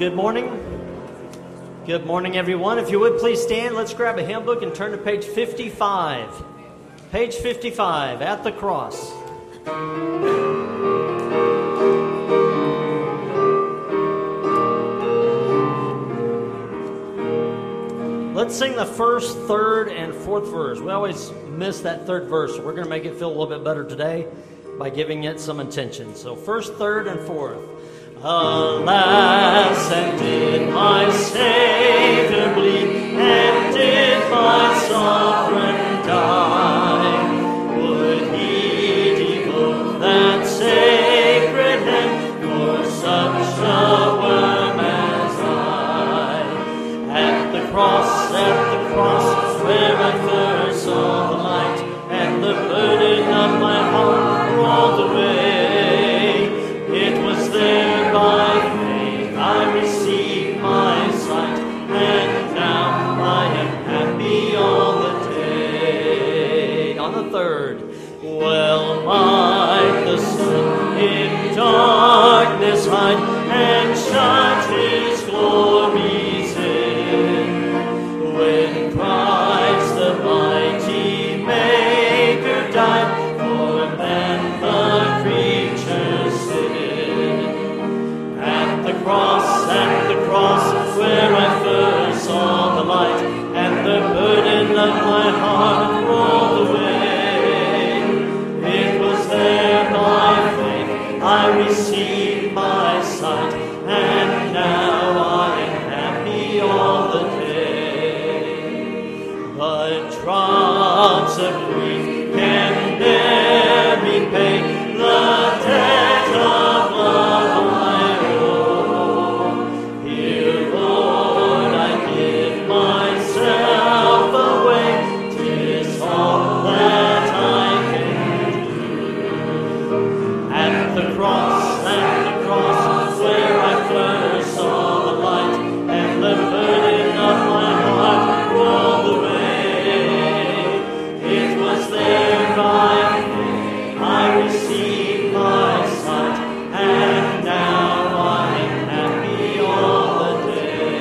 Good morning. Good morning, everyone. If you would please stand, let's grab a hymn book and turn to page 55. Page 55, At the Cross. Let's sing the first, third, and fourth verse. We always miss that third verse, so we're going to make it feel a little bit better today by giving it some attention. So first, third, and fourth. Alas, and did my Savior bleed, and did my sovereign die? Would he devote that sacred hand for such a worm as I? At the cross, where I first saw the light, and the burden of my heart rolled away. It was there by faith I received my sight, and now I am happy all the day. On the third, well might the sun in darkness hide, and shine his glories in, when Christ the mighty Maker died for man the creature's sin. At the cross, where I first saw the light, and the burden of my heart rolled away. It was there by faith I received my sight, and now I am happy all the day. But drops of grief can ne'er repay the debt of love I owe. Here, Lord, I give myself away. 'Tis all that I can do. At the cross, where I first saw the light, and the burden of my heart rolled away. It was there by faith I received my sight, and now I am happy all the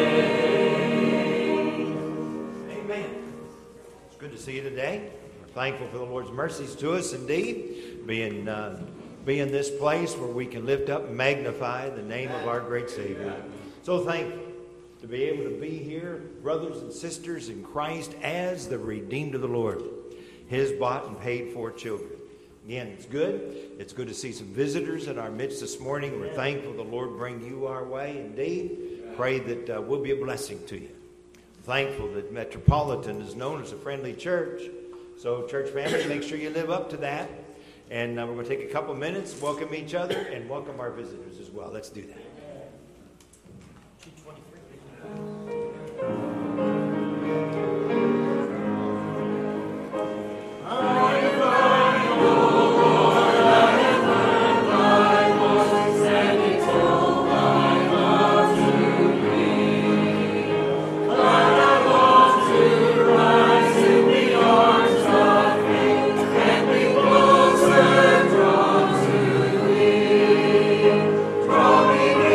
day. Amen. It's good to see you today. We're thankful for the Lord's mercies to us indeed, be in this place where we can lift up and magnify the name of our great Savior. So thankful to be able to be here, brothers and sisters in Christ, as the redeemed of the Lord, His bought and paid for children. Again, it's good. It's good to see some visitors in our midst this morning. We're thankful the Lord bring you our way indeed. Pray that we'll be a blessing to you. Thankful that Metropolitan is known as a friendly church. So church family, make sure you live up to that. And we're going to take a couple minutes, welcome each other, and welcome our visitors as well. Let's do that. Draw me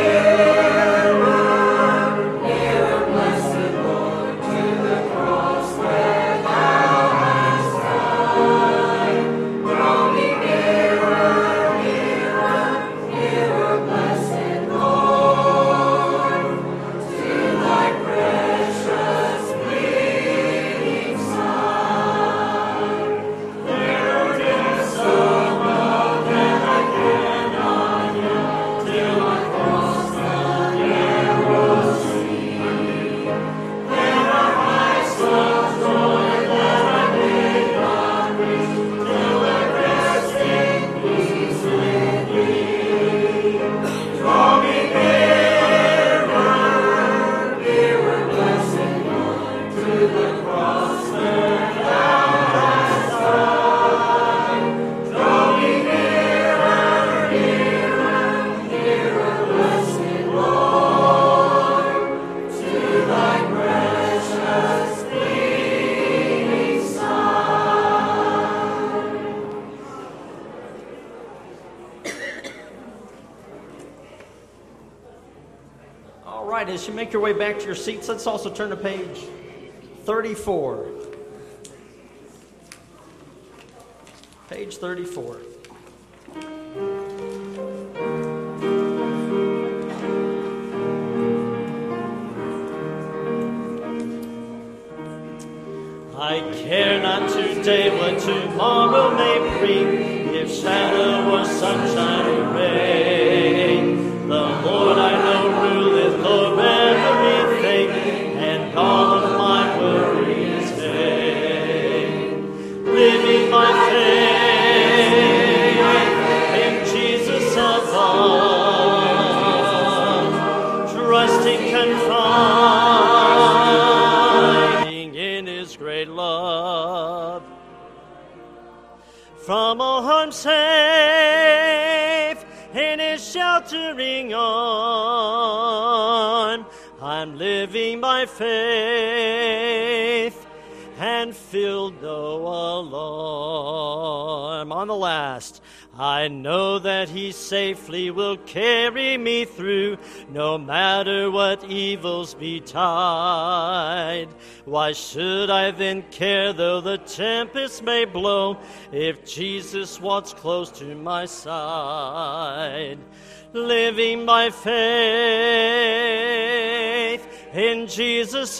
right, as you make your way back to your seats, let's also turn to page 34. Page 34. I care not today what tomorrow may bring, if shadow or sunshine or rain. The Lord I know ruleth over everything, and all of my worries vain. Living my faith in Jesus above, trusting, confiding in His great love. From all harm safe in His sheltering arm, I'm living by faith and feel no alarm. On the last, I know that He safely will carry me through, no matter what evils betide. Why should I then care though the tempest may blow, if Jesus walks close to my side? Living by faith in Jesus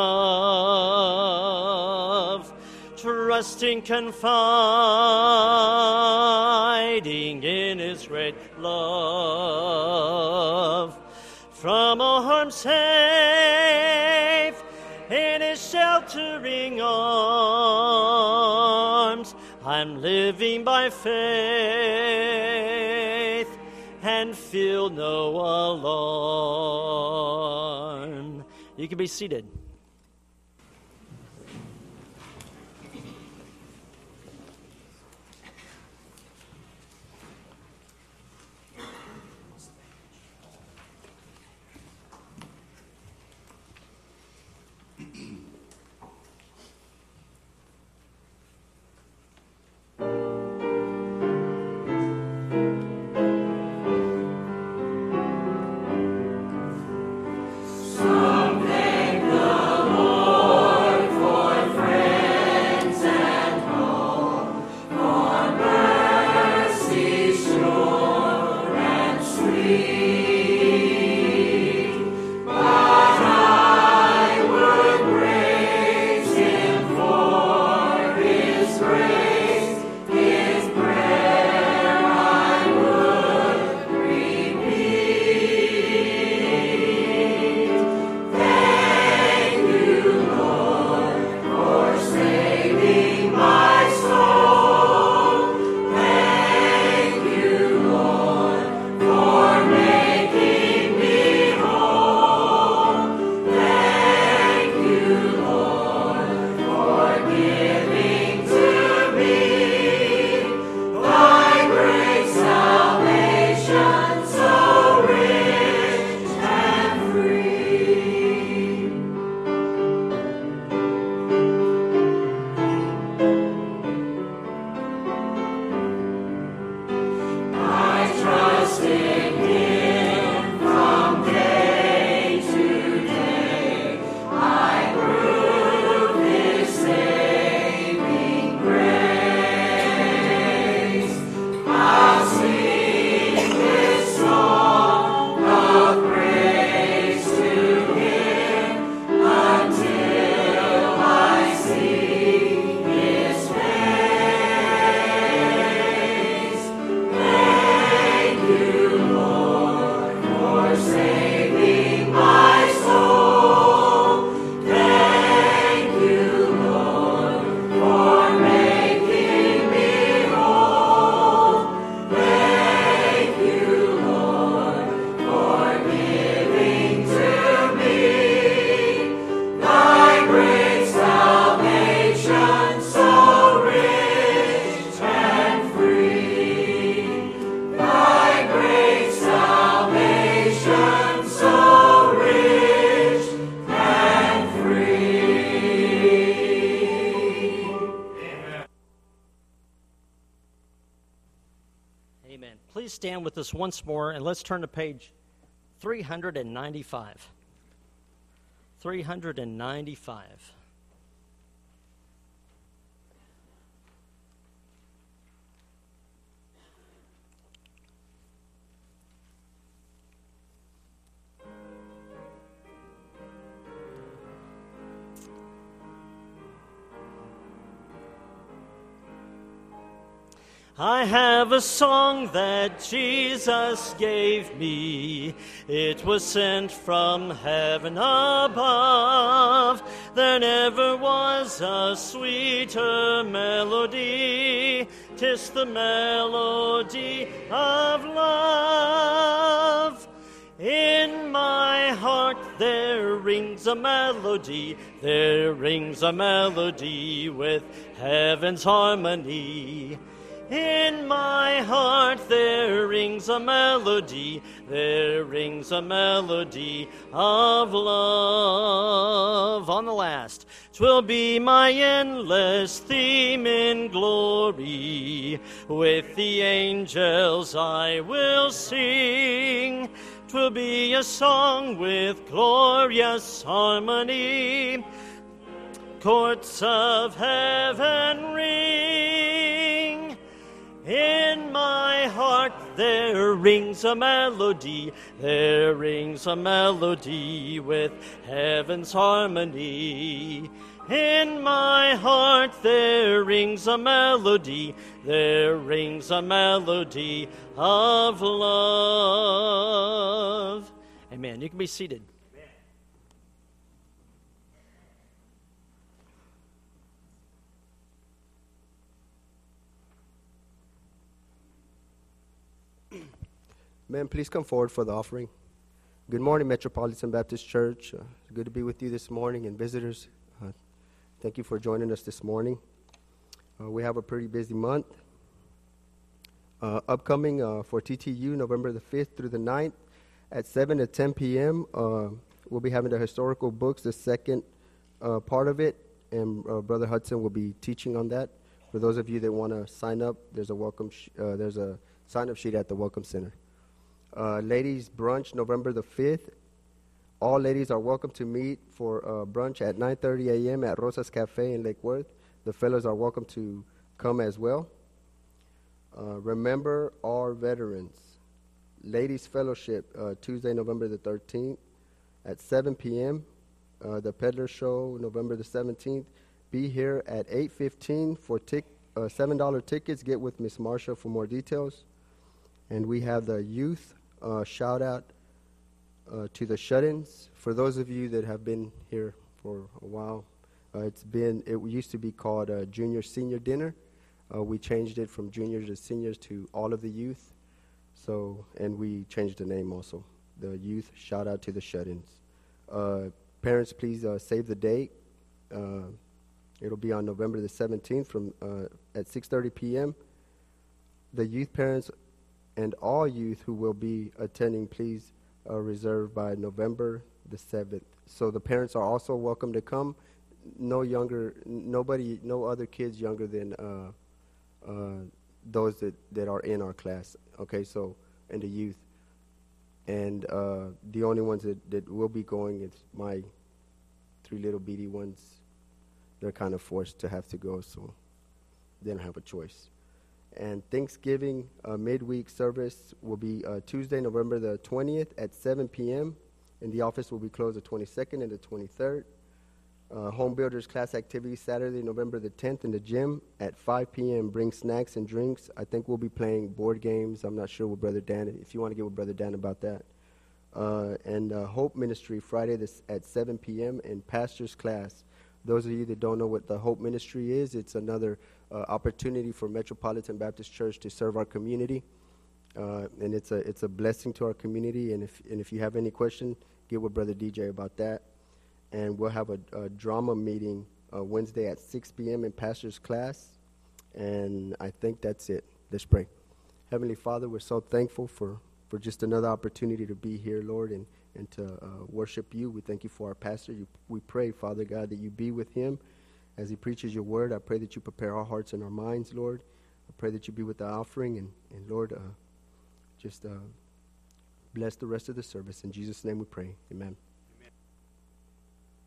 above, trusting, confiding in His great love. From all harm safe in His sheltering arms, I'm living by faith and feel no alarm. You can be seated. Please stand with us once more, and let's turn to page 395. 395. I have a song that Jesus gave me. It was sent from heaven above. There never was a sweeter melody. 'Tis the melody of love. In my heart there rings a melody. There rings a melody with heaven's harmony. In my heart there rings a melody, there rings a melody of love. On the last, 'twill be my endless theme in glory. With the angels I will sing. 'Twill be a song with glorious harmony. Courts of heaven ring. In my heart there rings a melody, there rings a melody with heaven's harmony. In my heart there rings a melody, there rings a melody of love. Amen. You can be seated. Men, please come forward for the offering. Good morning, Metropolitan Baptist Church. It's good to be with you this morning, and visitors, thank you for joining us this morning. We have a pretty busy month. Upcoming for TTU, November the 5th through the 9th at 7 to 10 p.m. We'll be having the historical books, the second part of it, and Brother Hudson will be teaching on that. For those of you that want to sign up, there's a sign-up sheet at the Welcome Center. Ladies brunch, November the 5th. All ladies are welcome to meet for brunch at 9:30 a.m. at Rosa's Cafe in Lake Worth. The fellows are welcome to come as well. Remember our veterans. Ladies Fellowship, Tuesday, November the 13th at 7 p.m. The Peddler Show, November the 17th. Be here at 8:15 for $7 tickets. Get with Miss Marsha for more details. And we have the youth shout out to the shut-ins. For those of you that have been here for a while, it used to be called Junior Senior Dinner. We changed it from juniors to seniors to all of the youth. And we changed the name also. The youth shout out to the shut-ins. Parents, please save the date. It'll be on November the 17th from at 6:30 p.m. The youth parents and all youth who will be attending, please reserve by November the 7th. So the parents are also welcome to come. No other kids younger than those that are in our class. Okay, so, and the youth. And the only ones that will be going is my three little beady ones. They're kind of forced to have to go, so they don't have a choice. And Thanksgiving midweek service will be Tuesday, November the 20th at 7 p.m. And the office will be closed the 22nd and the 23rd. Home Builders class activity Saturday, November the 10th in the gym at 5 p.m. Bring snacks and drinks. I think we'll be playing board games. I'm not sure with Brother Dan, if you want to get with Brother Dan about that. And Hope Ministry Friday at 7 p.m. in Pastor's class. Those of you that don't know what the Hope Ministry is, it's another opportunity for Metropolitan Baptist Church to serve our community. And it's a blessing to our community. And if you have any question, get with Brother DJ about that. And we'll have a drama meeting Wednesday at 6 p.m. in Pastor's class. And I think that's it. Let's pray. Heavenly Father, we're so thankful for just another opportunity to be here, Lord, and to worship you. We thank you for our pastor. We pray, Father God, that you be with him as he preaches your word. I pray that you prepare our hearts and our minds, Lord. I pray that you be with the offering. And Lord, just bless the rest of the service. In Jesus' name we pray. Amen.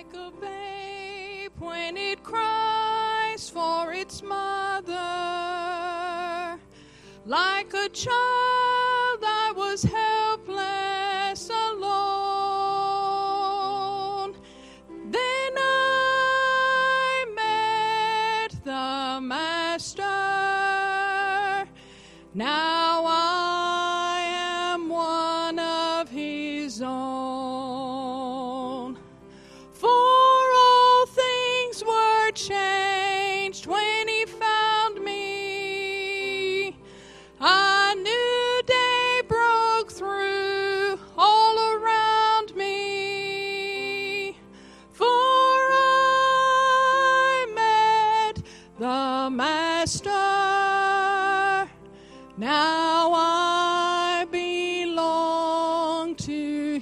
Like a babe when it cries for its mother, like a child I was helpless alone. Then I met the Master. Now I am one of his own. For all things were changed when he found me. A new day broke through all around me. For I met the Master. Now I belong to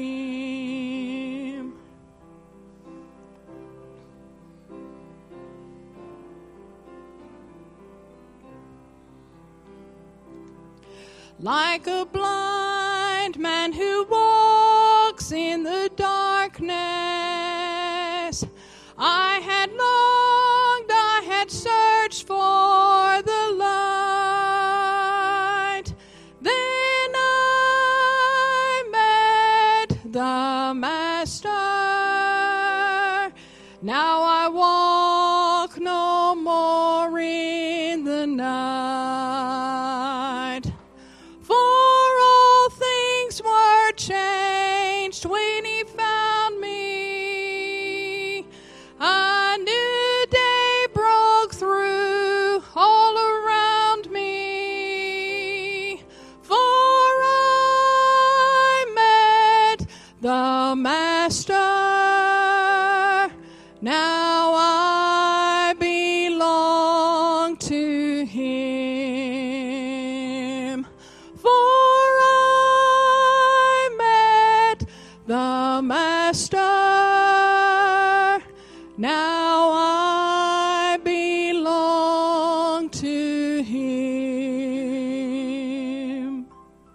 him. Like a blind man who walks in the darkness, I had longed, I had searched for the light. Then I met the Master. Now I walk no more in the night. For all things were changed when he found me. A new day broke through all around me. For I met the Master. Now I belong to him. For I met the Master. Now I belong to him.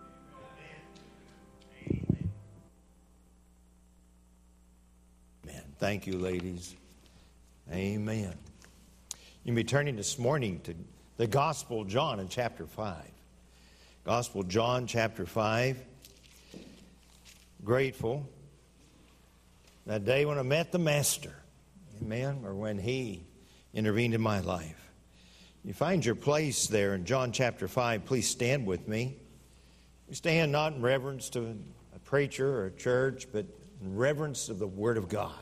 Amen. Thank you, ladies. Amen. You'll be turning this morning to the Gospel of John in chapter 5. Gospel of John, chapter 5. Grateful that day when I met the Master. Amen. Or when he intervened in my life. You find your place there in John chapter 5. Please stand with me. We stand not in reverence to a preacher or a church, but in reverence of the Word of God.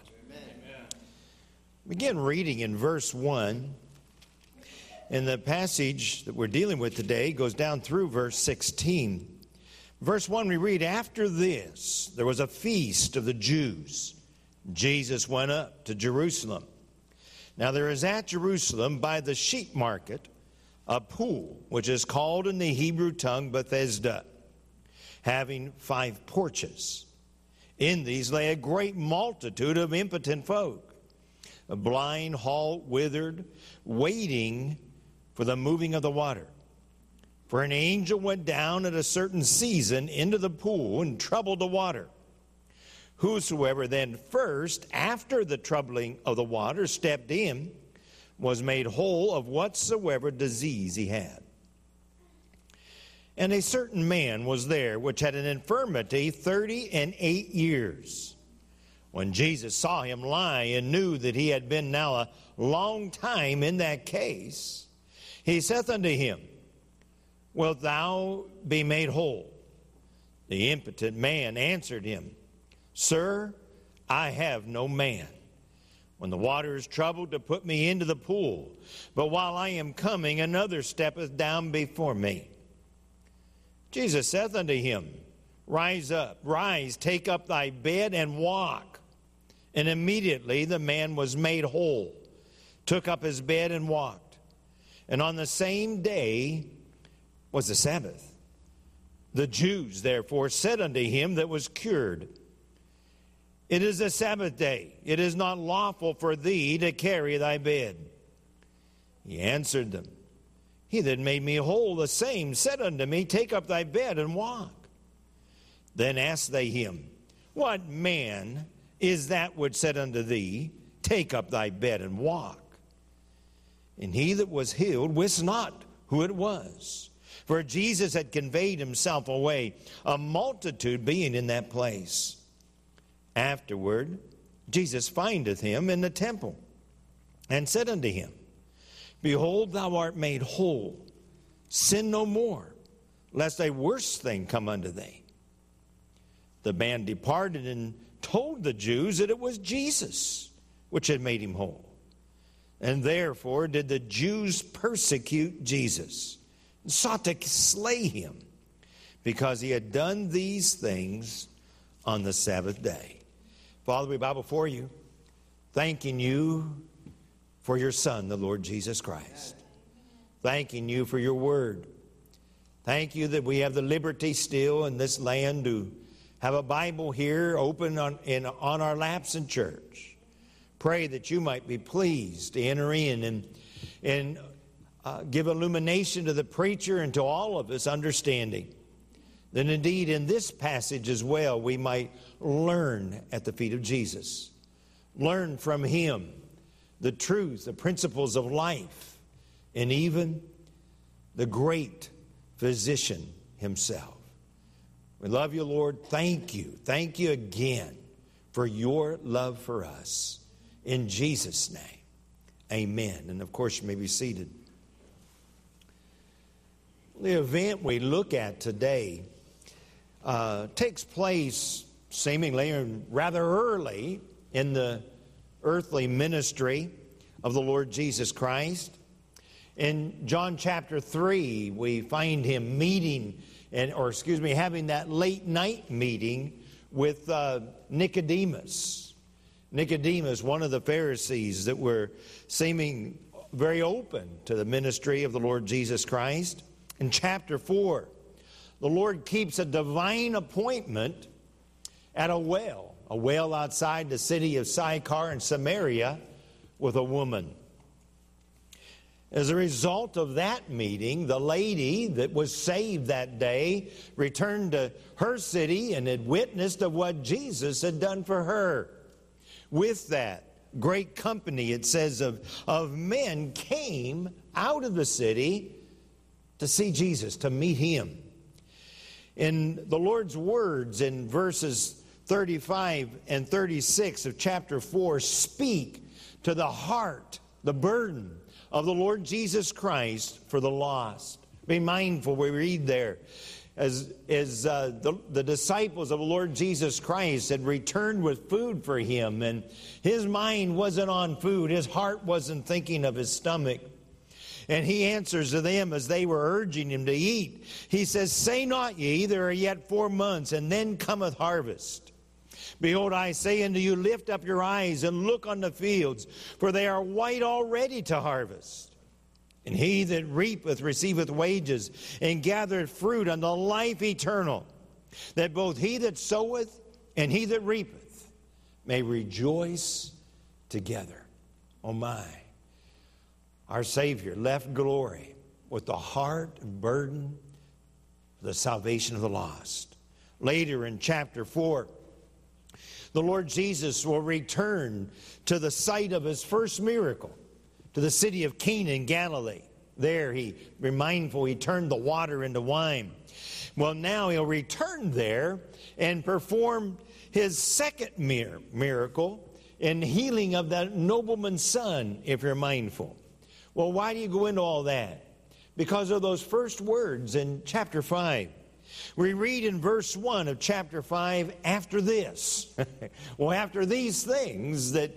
Begin reading in verse 1. And the passage that we're dealing with today goes down through verse 16. Verse 1 we read, "After this there was a feast of the Jews. Jesus went up to Jerusalem. Now there is at Jerusalem by the sheep market a pool, which is called in the Hebrew tongue Bethesda, having 5 porches. In these lay a great multitude of impotent folk, a blind, halt, withered, waiting for the moving of the water. For an angel went down at a certain season into the pool and troubled the water. Whosoever then first, after the troubling of the water, stepped in, was made whole of whatsoever disease he had. And a certain man was there which had an infirmity 38 years. When Jesus saw him lie and knew that he had been now a long time in that case, he saith unto him, Wilt thou be made whole? The impotent man answered him, Sir, I have no man, when the water is troubled, to put me into the pool. But while I am coming, another steppeth down before me. Jesus saith unto him, Rise up, rise, take up thy bed, and walk. And immediately the man was made whole, took up his bed, and walked. And on the same day was the Sabbath. The Jews therefore said unto him that was cured, It is the Sabbath day. It is not lawful for thee to carry thy bed. He answered them, He that made me whole, the same said unto me, Take up thy bed and walk. Then asked they him, What man is that which said unto thee, Take up thy bed and walk? And he that was healed wist not who it was, for Jesus had conveyed himself away, a multitude being in that place. Afterward, Jesus findeth him in the temple, and said unto him, Behold, thou art made whole. Sin no more, lest a worse thing come unto thee. The man departed and told the Jews that it was Jesus which had made him whole. And therefore did the Jews persecute Jesus, and sought to slay him, because he had done these things on the Sabbath day. Father, we bow before you, thanking you for your Son, the Lord Jesus Christ. Thanking you for your word. Thank you that we have the liberty still in this land to have a Bible here open on our laps in church. Pray that you might be pleased to enter in and give illumination to the preacher and to all of us understanding. That indeed in this passage as well we might learn at the feet of Jesus. Learn from him the truth, the principles of life, and even the great physician himself. We love you, Lord. Thank you. Thank you again for your love for us. In Jesus' name, amen. And of course, you may be seated. The event we look at today takes place seemingly rather early in the earthly ministry of the Lord Jesus Christ. In John chapter 3, we find him having that late night meeting with Nicodemus. Nicodemus, one of the Pharisees that were seeming very open to the ministry of the Lord Jesus Christ. In chapter 4, the Lord keeps a divine appointment at a well outside the city of Sychar in Samaria with a woman. As a result of that meeting, the lady that was saved that day returned to her city and had witnessed of what Jesus had done for her. With that great company, it says, of men came out of the city to see Jesus, to meet him. In the Lord's words in verses 35 and 36 of chapter 4 speak to the heart, the burden of the Lord Jesus Christ for the lost. Be mindful, we read there, as the disciples of the Lord Jesus Christ had returned with food for him, and his mind wasn't on food, his heart wasn't thinking of his stomach. And he answers to them as they were urging him to eat. He says, Say not ye, there are yet 4 months, and then cometh harvest. Behold, I say unto you, lift up your eyes and look on the fields, for they are white already to harvest. And he that reapeth receiveth wages, and gathereth fruit unto life eternal, that both he that soweth and he that reapeth may rejoice together. Oh my! Our Savior left glory with the heart and burden for the salvation of the lost. Later in chapter 4, the Lord Jesus will return to the site of his first miracle, to the city of Cana in Galilee. There he turned the water into wine. Well, now he'll return there and perform his second miracle in healing of that nobleman's son, if you're mindful. Well, why do you go into all that? Because of those first words in chapter 5. We read in verse 1 of chapter 5, after this. Well, after these things that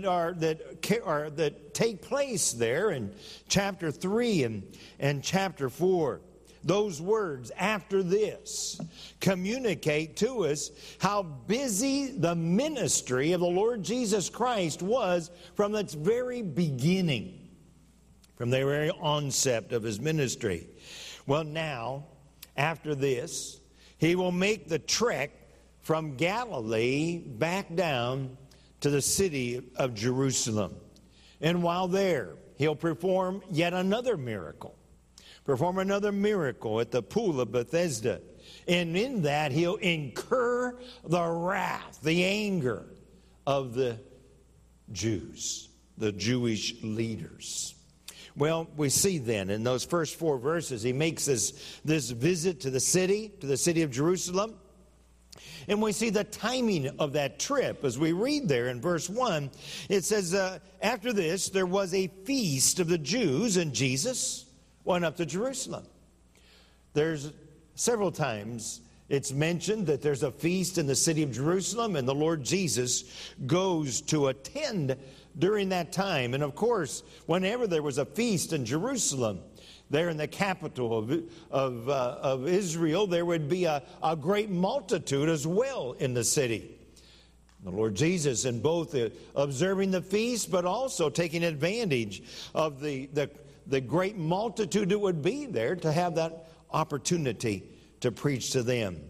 take place there in chapter 3 and chapter 4, those words, after this, communicate to us how busy the ministry of the Lord Jesus Christ was from its very beginning, from the very onset of his ministry. Well, now, after this, he will make the trek from Galilee back down to the city of Jerusalem. And while there, he'll perform yet another miracle. Perform another miracle at the pool of Bethesda. And in that, he'll incur the wrath, the anger of the Jews, the Jewish leaders. Well, we see then in those first 4 verses, he makes this visit to the city of Jerusalem. And we see the timing of that trip. As we read there in verse 1, it says, after this, there was a feast of the Jews, and Jesus went up to Jerusalem. There's several times it's mentioned that there's a feast in the city of Jerusalem, and the Lord Jesus goes to attend during that time. And of course, whenever there was a feast in Jerusalem, there in the capital of Israel, there would be a great multitude as well in the city. The Lord Jesus, in both observing the feast, but also taking advantage of the great multitude that would be there, to have that opportunity to preach to them.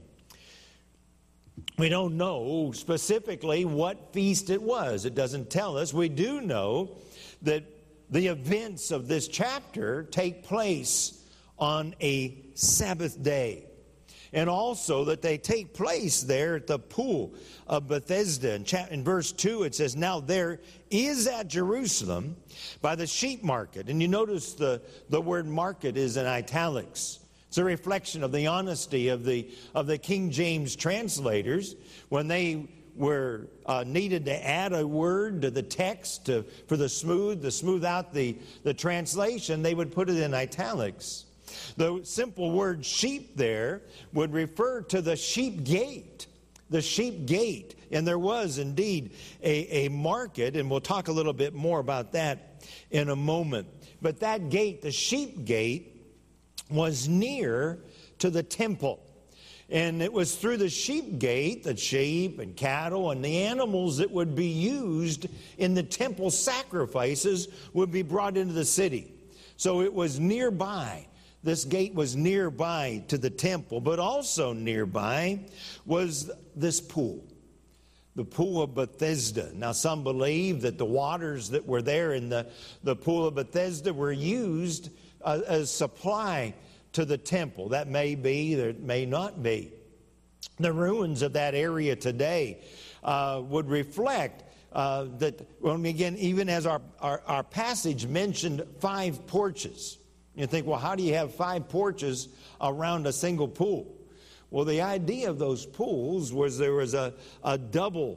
We don't know specifically what feast it was. It doesn't tell us. We do know that the events of this chapter take place on a Sabbath day. And also that they take place there at the pool of Bethesda. In verse 2 it says, now there is at Jerusalem by the sheep market. And you notice the word market is in italics. It's a reflection of the honesty of the King James translators when they were needed to add a word to the text to smooth out the translation. They would put it in italics. The simple word sheep there would refer to the sheep gate. The sheep gate. And there was indeed a market, and we'll talk a little bit more about that in a moment. But that gate, the sheep gate, was near to the temple. And it was through the sheep gate that sheep and cattle and the animals that would be used in the temple sacrifices would be brought into the city. So it was nearby. This gate was nearby to the temple, but also nearby was this pool, the pool of Bethesda. Now, some believe that the waters that were there in the pool of Bethesda were used as supply to the temple. That may be, that may not be. The ruins of that area today would reflect that, when again, even as our passage mentioned 5 porches. You think, well, how do you have 5 porches around a single pool? Well, the idea of those pools was there was a double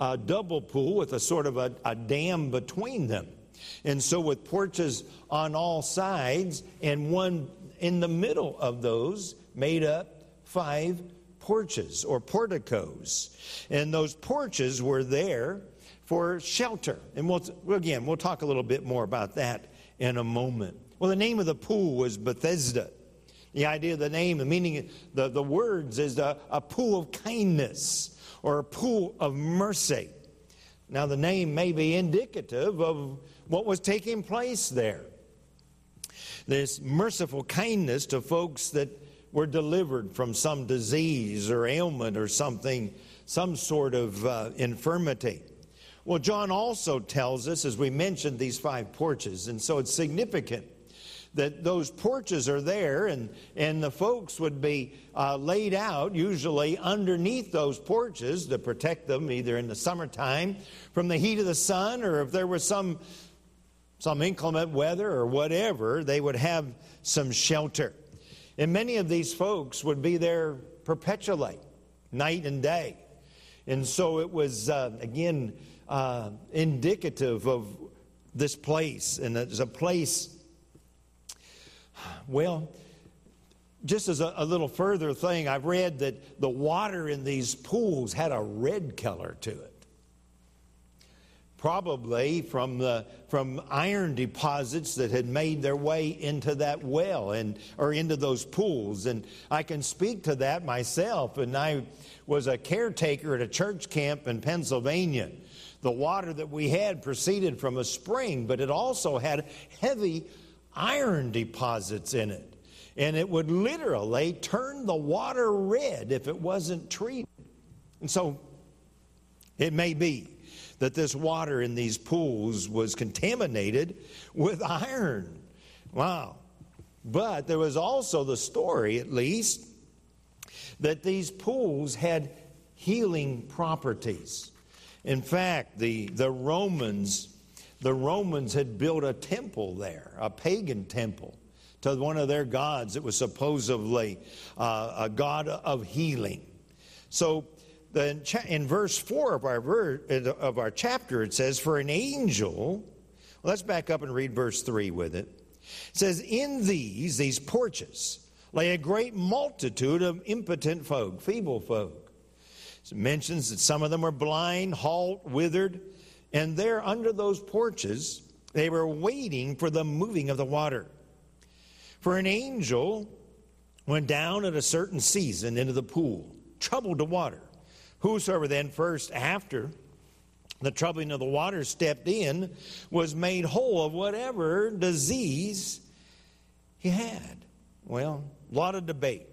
pool with a sort of a dam between them. And so with porches on all sides and one in the middle of those made up 5 porches or porticos. And those porches were there for shelter. And we'll talk a little bit more about that in a moment. Well, the name of the pool was Bethesda. The idea of the name, the meaning, the words is a pool of kindness or a pool of mercy. Now, the name may be indicative of what was taking place there. This merciful kindness to folks that were delivered from some disease or ailment or something, some sort of infirmity. Well, John also tells us, as we mentioned, these 5 porches, and so it's significant that those porches are there, and the folks would be laid out, usually underneath those porches, to protect them either in the summertime from the heat of the sun, or if there was some inclement weather or whatever, they would have some shelter. And many of these folks would be there perpetually, night and day. And so it was, again, indicative of this place. And it's a place, well, just as a little further thing, I've read that the water in these pools had a red color to it. Probably from iron deposits that had made their way into that well or into those pools. And I can speak to that myself. And I was a caretaker at a church camp in Pennsylvania. The water that we had proceeded from a spring, but it also had heavy iron deposits in it. And it would literally turn the water red if it wasn't treated. And so it may be that this water in these pools was contaminated with iron. Wow. But there was also the story, at least, that these pools had healing properties. In fact, the Romans had built a temple there, a pagan temple, to one of their gods that was supposedly a god of healing. So in verse 4 of our chapter, it says, for an angel, well, let's back up and read verse 3 with it. It says, in these porches, lay a great multitude of impotent folk, feeble folk. It mentions that some of them were blind, halt, withered, and there under those porches, they were waiting for the moving of the water. For an angel went down at a certain season into the pool, troubled the water. Whosoever then first after the troubling of the water stepped in was made whole of whatever disease he had. Well, a lot of debate.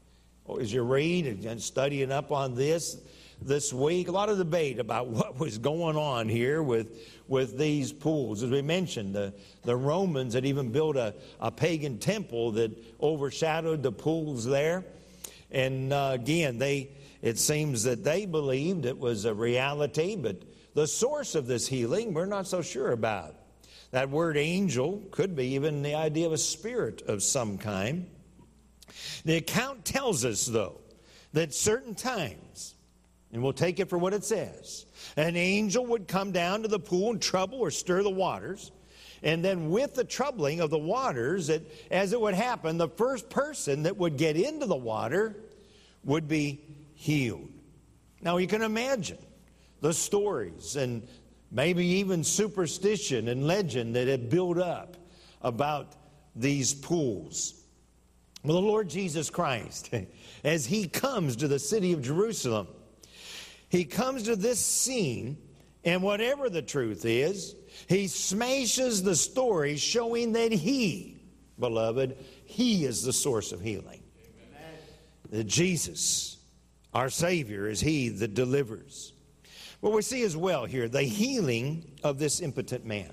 As you read and studying up on this week, a lot of debate about what was going on here with these pools. As we mentioned, the Romans had even built a pagan temple that overshadowed the pools there. And again, it seems that they believed it was a reality, but the source of this healing we're not so sure about. That word angel could be even the idea of a spirit of some kind. The account tells us, though, that certain times, and we'll take it for what it says, an angel would come down to the pool and trouble or stir the waters. And then with the troubling of the waters, as it would happen, the first person that would get into the water would be healed. Now you can imagine the stories and maybe even superstition and legend that had built up about these pools. Well, the Lord Jesus Christ, as he comes to the city of Jerusalem, he comes to this scene, and whatever the truth is, he smashes the story showing that he, beloved, he is the source of healing. Amen. That Jesus, our Savior, is he that delivers. But we see as well here the healing of this impotent man.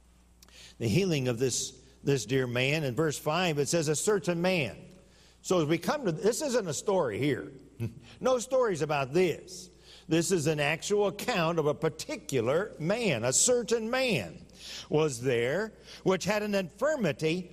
The healing of this dear man. In verse 5, it says, a certain man. So as we come to, this isn't a story here. No stories about this. This is an actual account of a particular man. A certain man was there, which had an infirmity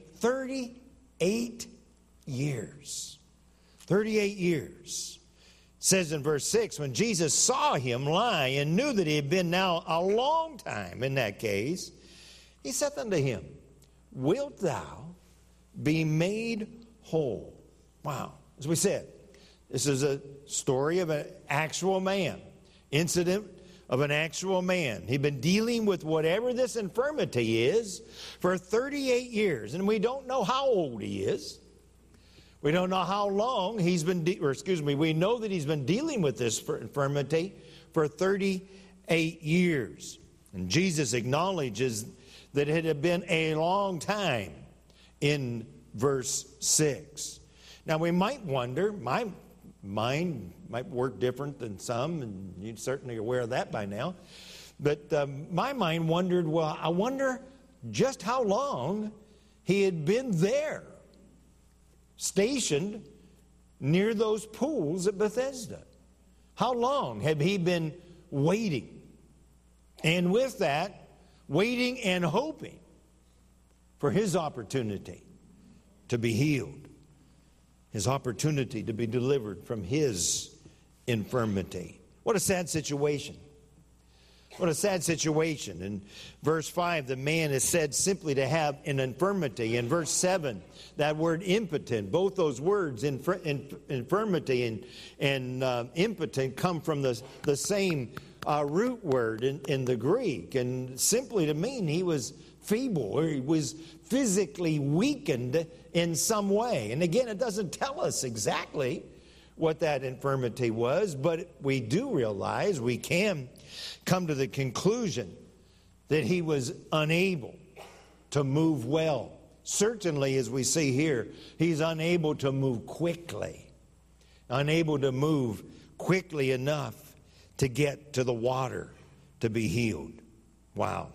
38 years. 38 years. It says in verse 6, when Jesus saw him lie and knew that he had been now a long time in that case, he said unto him, wilt thou be made whole? Wow. As we said, this is a story of an actual man, incident of an actual man. He'd been dealing with whatever this infirmity is for 38 years. And we don't know how old he is. We don't know how long he's been, we know that he's been dealing with this infirmity for 38 years. And Jesus acknowledges that it had been a long time in verse 6. Now we might wonder, my mind might work different than some, and you're certainly aware of that by now. But my mind wondered, well, I wonder just how long he had been there, stationed near those pools at Bethesda. How long had he been waiting? And with that, waiting and hoping for his opportunity to be healed. His opportunity to be delivered from his infirmity. What a sad situation. What a sad situation. In verse 5, the man is said simply to have an infirmity. In verse 7, that word impotent, both those words, infirmity and impotent, come from the same root word in the Greek. And simply to mean he was feeble, or he was physically weakened in some way. And again, it doesn't tell us exactly what that infirmity was, but we do realize, we can come to the conclusion that he was unable to move well. Certainly, as we see here, he's unable to move quickly. Unable to move quickly enough to get to the water to be healed. Wow.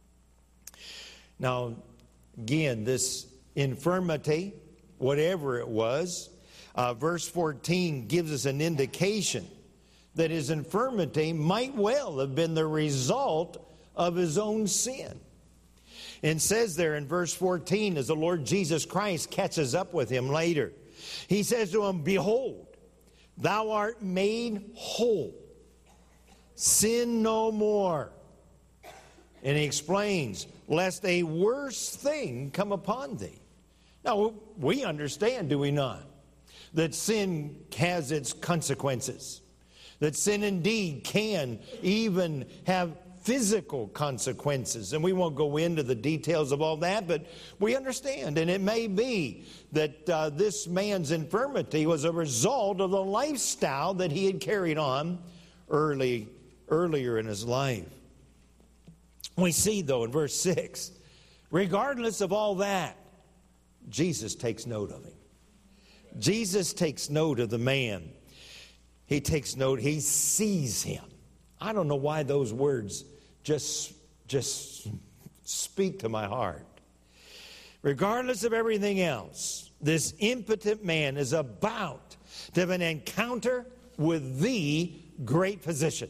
Now, again, this infirmity, whatever it was, verse 14 gives us an indication that his infirmity might well have been the result of his own sin. And says there in verse 14, as the Lord Jesus Christ catches up with him later, he says to him, "Behold, thou art made whole. Sin no more." And he explains, "Lest a worse thing come upon thee." Now, we understand, do we not, that sin has its consequences. That sin indeed can even have physical consequences. And we won't go into the details of all that, but we understand. And it may be that this man's infirmity was a result of the lifestyle that he had carried on earlier in his life. We see, though, in verse 6, regardless of all that, Jesus takes note of him. Jesus takes note of the man. He takes note. He sees him. I don't know why those words just speak to my heart. Regardless of everything else, this impotent man is about to have an encounter with the great physician.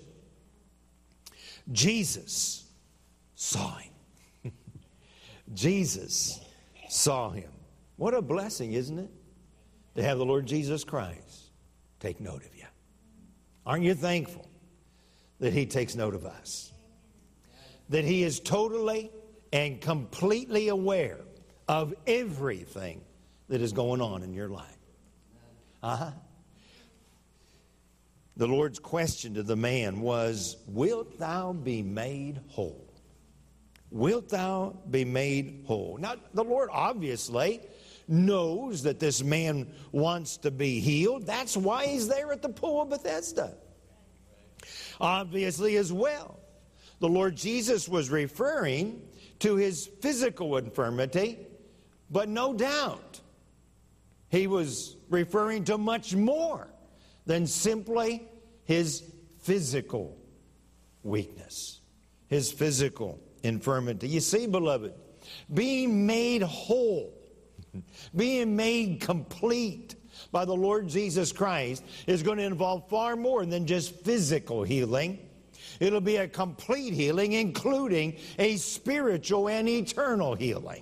Jesus saw him. Jesus saw him. What a blessing, isn't it? To have the Lord Jesus Christ take note of you. Aren't you thankful that he takes note of us? That he is totally and completely aware of everything that is going on in your life. The Lord's question to the man was, "Wilt thou be made whole?" Wilt thou be made whole? Now, the Lord obviously knows that this man wants to be healed. That's why he's there at the pool of Bethesda. Obviously as well, the Lord Jesus was referring to his physical infirmity, but no doubt he was referring to much more than simply his physical weakness, his physical infirmity. You see, beloved, being made whole, being made complete by the Lord Jesus Christ is going to involve far more than just physical healing. It'll be a complete healing, including a spiritual and eternal healing.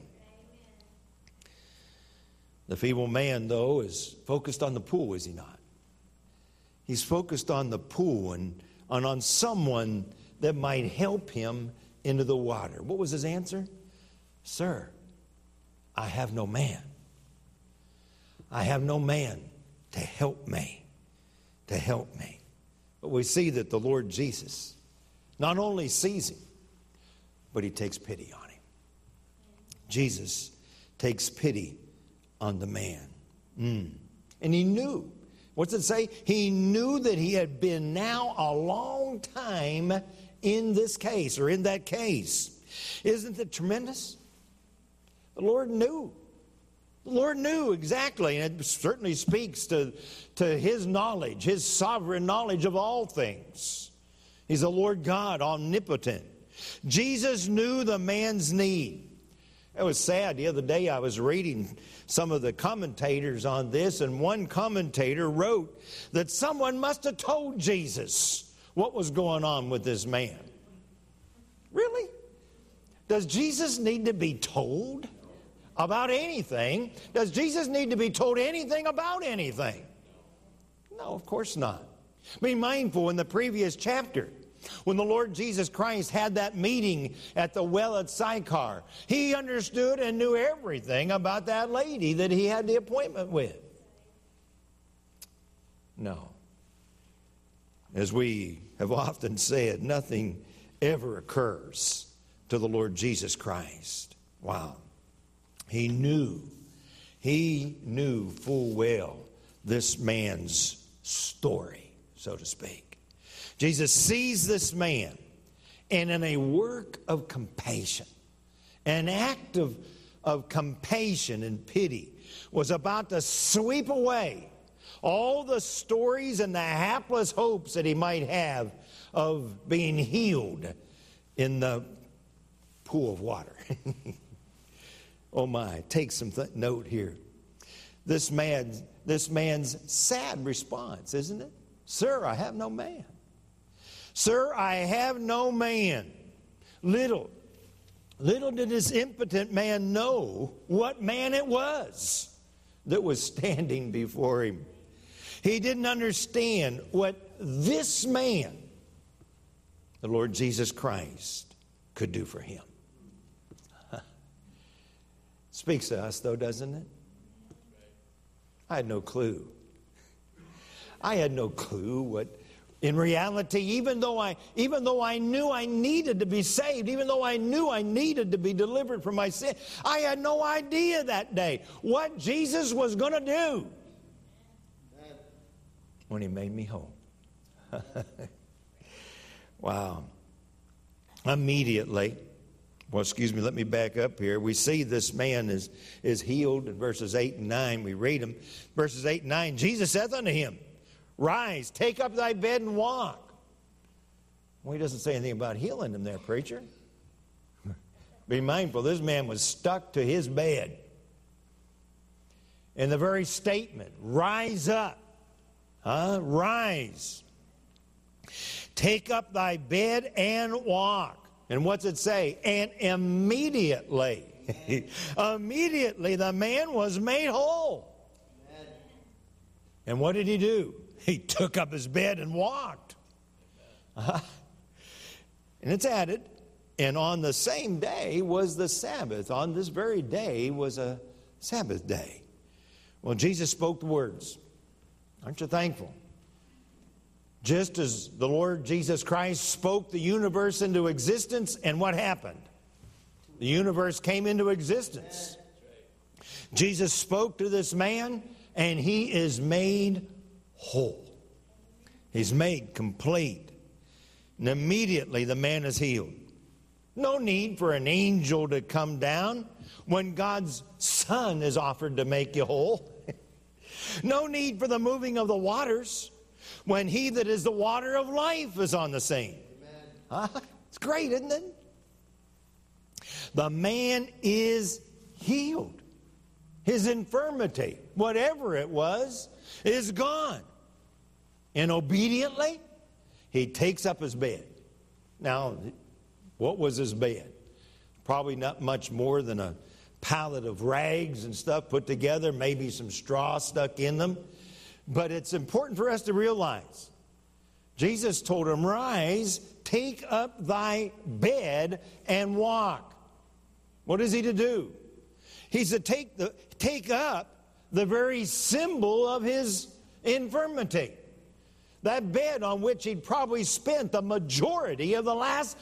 The feeble man, though, is focused on the pool, is he not? He's focused on the pool and on someone that might help him into the water. What was his answer? "Sir, I have no man. I have no man to help me. To help me." But we see that the Lord Jesus not only sees him, but he takes pity on him. Jesus takes pity on the man. And he knew. What's it say? He knew that he had been now a long time in this case, or in that case. Isn't it tremendous? The Lord knew. The Lord knew exactly, and it certainly speaks to his knowledge, his sovereign knowledge of all things. He's the Lord God, omnipotent. Jesus knew the man's need. It was sad. The other day I was reading some of the commentators on this, and one commentator wrote that someone must have told Jesus what was going on with this man. Really? Does Jesus need to be told about anything? Does Jesus need to be told anything about anything? No, of course not. Be mindful in the previous chapter, when the Lord Jesus Christ had that meeting at the well at Sychar, he understood and knew everything about that lady that he had the appointment with. No. As we have often said, nothing ever occurs to the Lord Jesus Christ. Wow. He knew full well this man's story, so to speak. Jesus sees this man, and in a work of compassion, an act of compassion and pity, was about to sweep away all the stories and the hapless hopes that he might have of being healed in the pool of water. Oh my, take some note here. This man's sad response, isn't it? "Sir, I have no man." Sir, I have no man. Little did this impotent man know what man it was that was standing before him. He didn't understand what this man, the Lord Jesus Christ, could do for him. Speaks to us, though, doesn't it? I had no clue. I had no clue what, in reality, even though I knew I needed to be saved, even though I knew I needed to be delivered from my sin, I had no idea that day what Jesus was going to do when he made me whole. Wow. Immediately, let me back up here. We see this man is healed in verses 8 and 9. We read them. Verses 8 and 9, Jesus saith unto him, Rise, take up thy bed and walk. Well, he doesn't say anything about healing him there, preacher. Be mindful, this man was stuck to his bed. And the very statement, rise up, rise. Take up thy bed and walk. And what's it say? And immediately, immediately the man was made whole. And what did he do? He took up his bed and walked. And it's added, and on the same day was the Sabbath. On this very day was a Sabbath day. Well, Jesus spoke the words. Aren't you thankful? Just as the Lord Jesus Christ spoke the universe into existence, and what happened? The universe came into existence. Jesus spoke to this man, and he is made whole. He's made complete. And immediately the man is healed. No need for an angel to come down when God's Son is offered to make you whole. No need for the moving of the waters when he that is the water of life is on the scene. It's great, isn't it? The man is healed. His infirmity, whatever it was, is gone. And obediently, he takes up his bed. Now, what was his bed? Probably not much more than a pallet of rags and stuff put together, maybe some straw stuck in them. But it's important for us to realize, Jesus told him, Rise, take up thy bed and walk. What is he to do? He's to take up the very symbol of his infirmity. That bed on which he'd probably spent the majority of the last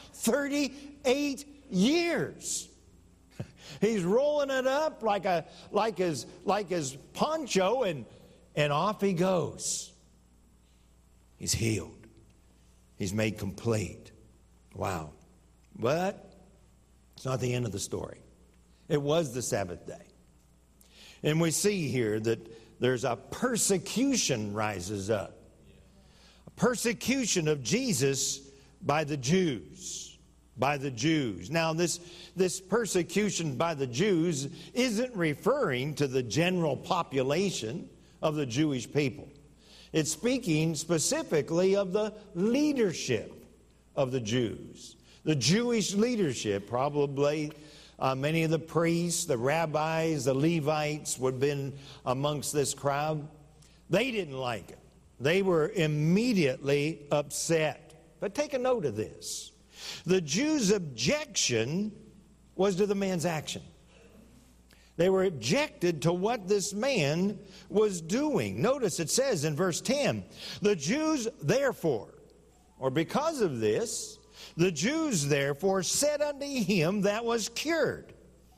38 years. He's rolling it up like his poncho, and off he goes. He's healed. He's made complete. Wow. But it's not the end of the story. It was the Sabbath day. And we see here that there's a persecution rises up. A persecution of Jesus by the Jews. By the Jews. Now, this persecution by the Jews isn't referring to the general population of the Jewish people. It's speaking specifically of the leadership of the Jews. The Jewish leadership, probably many of the priests, the rabbis, the Levites would have been amongst this crowd. They didn't like it. They were immediately upset. But take a note of this. The Jews' objection was to the man's action. They were objected to what this man was doing. Notice it says in verse 10, the Jews therefore, or because of this, the Jews therefore said unto him that was cured,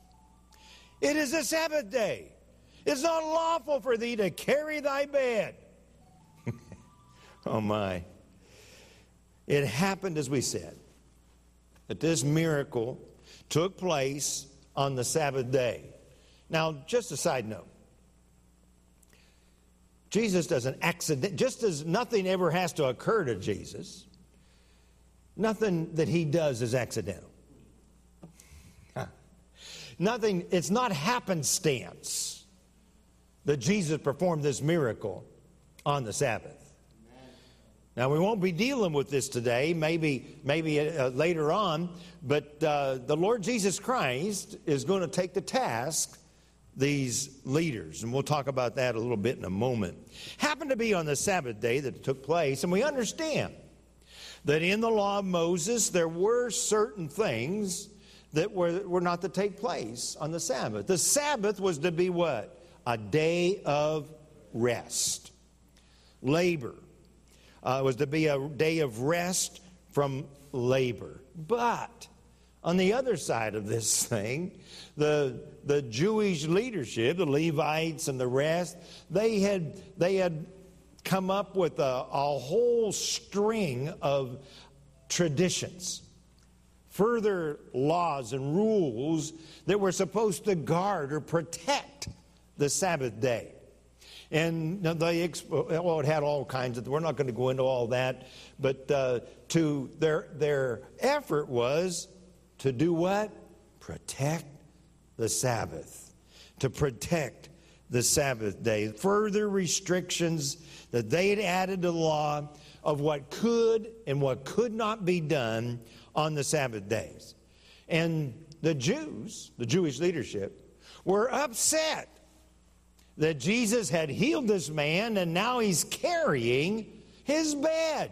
It is a Sabbath day. It's not lawful for thee to carry thy bed. Oh my. It happened as we said, that this miracle took place on the Sabbath day. Now, just a side note. Jesus doesn't accident, just as nothing ever has to occur to Jesus, nothing that he does is accidental. Nothing, it's not happenstance that Jesus performed this miracle on the Sabbath. Now, we won't be dealing with this today, maybe later on, but the Lord Jesus Christ is going to take to task these leaders, and we'll talk about that a little bit in a moment. Happened to be on the Sabbath day that it took place, and we understand that in the law of Moses there were certain things that were not to take place on the Sabbath. The Sabbath was to be what? A day of rest. Labor. It was to be a day of rest from labor. But on the other side of this thing, the Jewish leadership, the Levites and the rest, they had come up with a whole string of traditions, further laws and rules that were supposed to guard or protect the Sabbath day. And it had all kinds of, we're not going to go into all that, but to their effort was to do what? Protect the Sabbath. To protect the Sabbath day. Further restrictions that they had added to the law of what could and what could not be done on the Sabbath days. And the Jews, the Jewish leadership, were upset that Jesus had healed this man and now he's carrying his bed.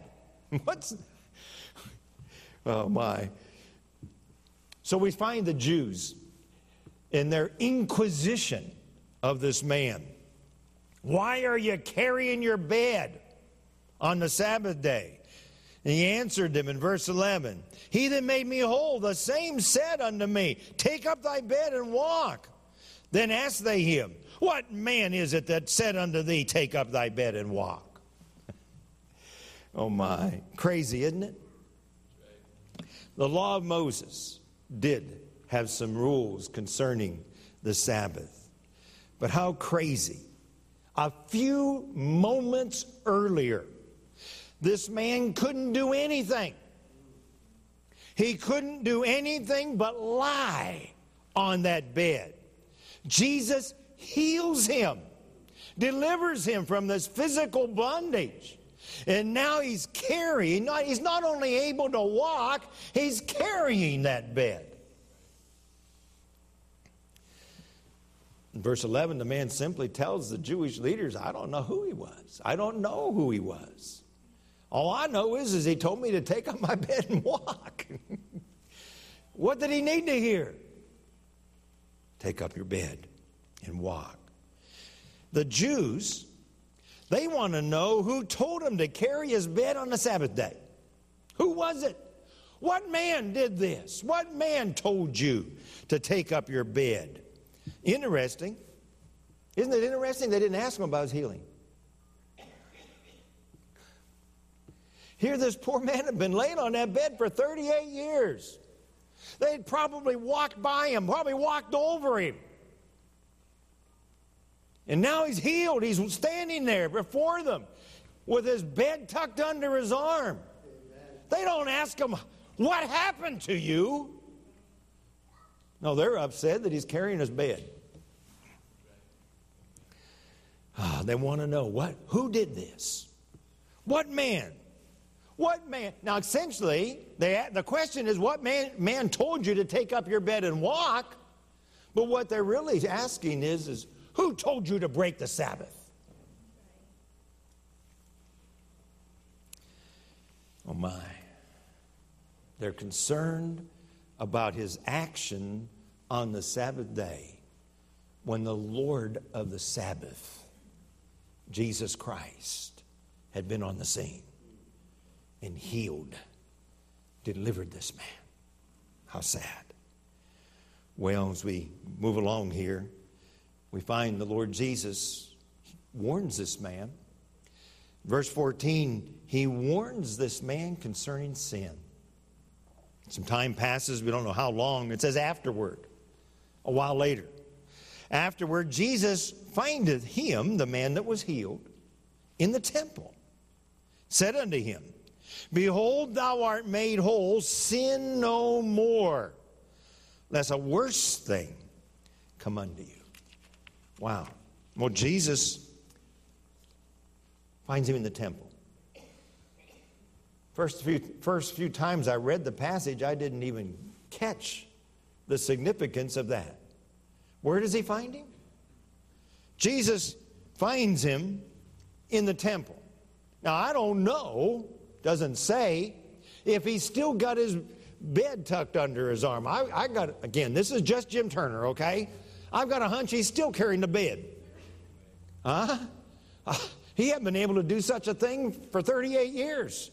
Oh my. So we find the Jews in their inquisition of this man. Why are you carrying your bed on the Sabbath day? And he answered them in verse 11, He that made me whole, the same said unto me, Take up thy bed and walk. Then asked they him, What man is it that said unto thee, Take up thy bed and walk? Oh my, crazy, isn't it? The law of Moses did have some rules concerning the Sabbath. But how crazy. A few moments earlier, this man couldn't do anything. He couldn't do anything but lie on that bed. Jesus heals him, delivers him from this physical bondage. And now he's carrying, he's not only able to walk, he's carrying that bed. In verse 11, the man simply tells the Jewish leaders, I don't know who he was. I don't know who he was. All I know is he told me to take up my bed and walk. What did he need to hear? Take up your bed and walk. The Jews, they want to know who told him to carry his bed on the Sabbath day. Who was it? What man did this? What man told you to take up your bed? Interesting. Isn't it interesting they didn't ask him about his healing? Here this poor man had been laying on that bed for 38 years. They'd probably walked by him, probably walked over him. And now he's healed. He's standing there before them with his bed tucked under his arm. Amen. They don't ask him, what happened to you? No, they're upset that he's carrying his bed. They want to know, who did this? What man? What man? Now, essentially, the question is, what man told you to take up your bed and walk? But what they're really asking is who told you to break the Sabbath? Oh my. They're concerned about his action on the Sabbath day when the Lord of the Sabbath, Jesus Christ, had been on the scene and healed, delivered this man. How sad. Well, as we move along here, we find the Lord Jesus warns this man. Verse 14, he warns this man concerning sin. Some time passes, we don't know how long. It says afterward, a while later. Afterward, Jesus findeth him, the man that was healed, in the temple. Said unto him, Behold, thou art made whole, sin no more, lest a worse thing come unto you. Wow. Well, Jesus finds him in the temple. First few times I read the passage, I didn't even catch the significance of that. Where does he find him? Jesus finds him in the temple. Now, I don't know, doesn't say, if he's still got his bed tucked under his arm. I got, again, this is just Jim Turner, okay? I've got a hunch he's still carrying the bed. Huh? He hadn't been able to do such a thing for 38 years.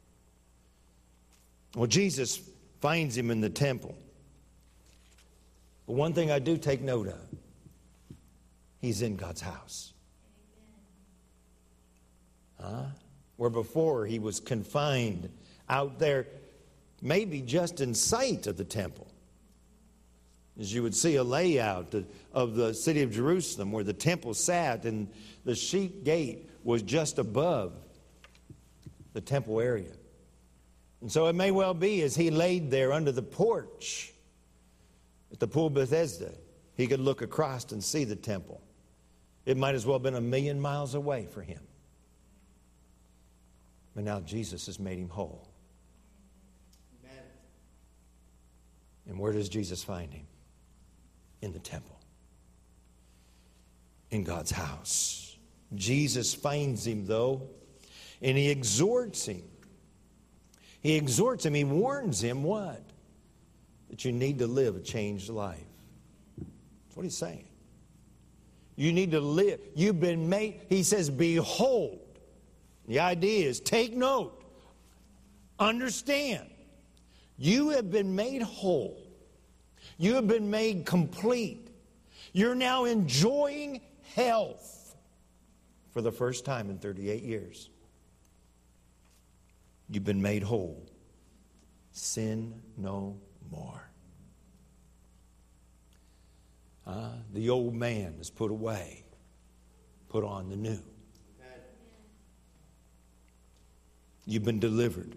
Well, Jesus finds him in the temple. But one thing I do take note of, he's in God's house. Where before he was confined out there, maybe just in sight of the temple. As you would see a layout of the city of Jerusalem where the temple sat, and the sheep gate was just above the temple area. And so it may well be as he laid there under the porch at the pool of Bethesda, he could look across and see the temple. It might as well have been 1,000,000 miles away for him. But now Jesus has made him whole. Amen. And where does Jesus find him? In the temple. In God's house. Jesus finds him, though, and he exhorts him. He exhorts him, he warns him what? That you need to live a changed life. That's what he's saying. You need to live. You've been made, he says, behold. The idea is take note. Understand. You have been made whole. You have been made complete. You're now enjoying health for the first time in 38 years. You've been made whole. Sin no more. The old man is put away. Put on the new. You've been delivered.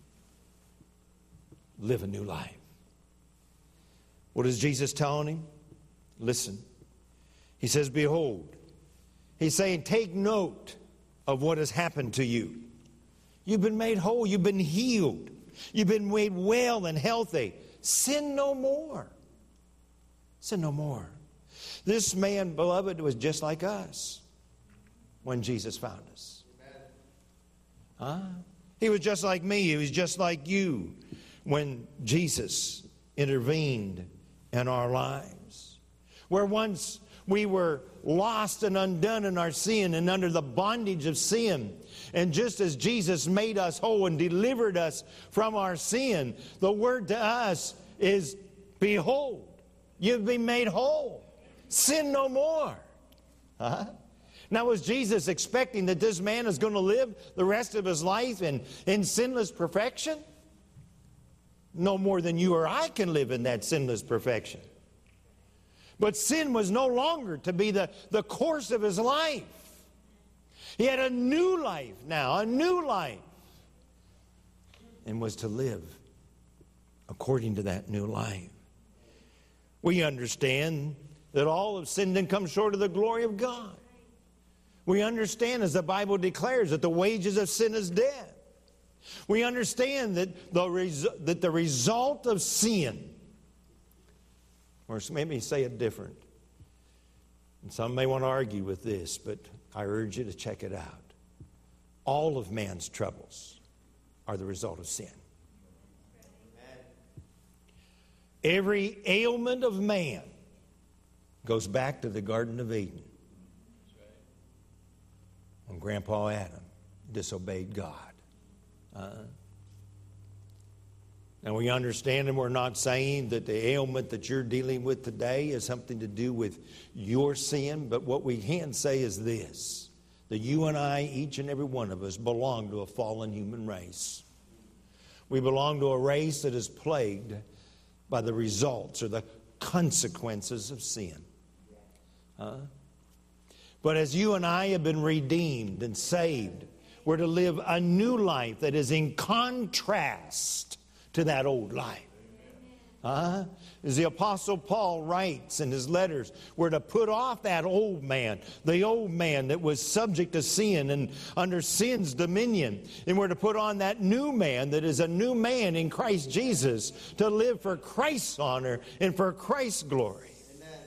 Live a new life. What is Jesus telling him? Listen. He says, behold. He's saying, take note of what has happened to you. You've been made whole. You've been healed. You've been made well and healthy. Sin no more. Sin no more. This man, beloved, was just like us when Jesus found us. He was just like me. He was just like you when Jesus intervened in our lives. Where once we were lost and undone in our sin and under the bondage of sin. And just as Jesus made us whole and delivered us from our sin, the word to us is, behold, you've been made whole. Sin no more. Now, was Jesus expecting that this man is going to live the rest of his life in sinless perfection? No more than you or I can live in that sinless perfection. But sin was no longer to be the course of his life. He had a new life now, a new life. And was to live according to that new life. We understand that all have sinned and come short of the glory of God. We understand, as the Bible declares, that the wages of sin is death. We understand that the result of sin, or maybe say it different, and some may want to argue with this, but I urge you to check it out. All of man's troubles are the result of sin. Every ailment of man goes back to the Garden of Eden, when Grandpa Adam disobeyed God. Now we understand, and we're not saying that the ailment that you're dealing with today is something to do with your sin, but what we can say is this, that you and I, each and every one of us, belong to a fallen human race. We belong to a race that is plagued by the results or the consequences of sin. But as you and I have been redeemed and saved, we're to live a new life that is in contrast to that old life. As the Apostle Paul writes in his letters, we're to put off that old man, the old man that was subject to sin and under sin's dominion. And we're to put on that new man that is a new man in Christ Jesus, to live for Christ's honor and for Christ's glory. Amen.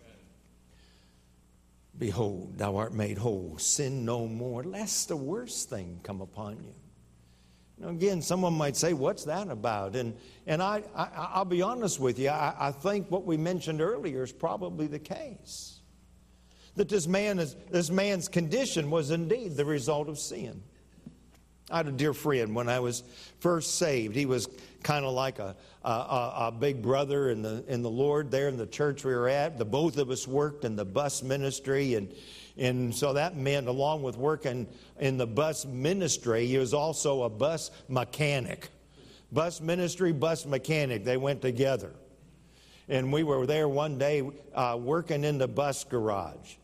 Behold, thou art made whole. Sin no more, lest the worst thing come upon you. Now, again, someone might say, what's that about? And I'll be honest with you, I think what we mentioned earlier is probably the case. That this man's condition was indeed the result of sin. I had a dear friend when I was first saved. He was kind of like a big brother in the Lord there in the church we were at. The both of us worked in the bus ministry, and so that meant, along with working in the bus ministry, he was also a bus mechanic. Bus ministry, bus mechanic, they went together. And we were there one day working in the bus garage.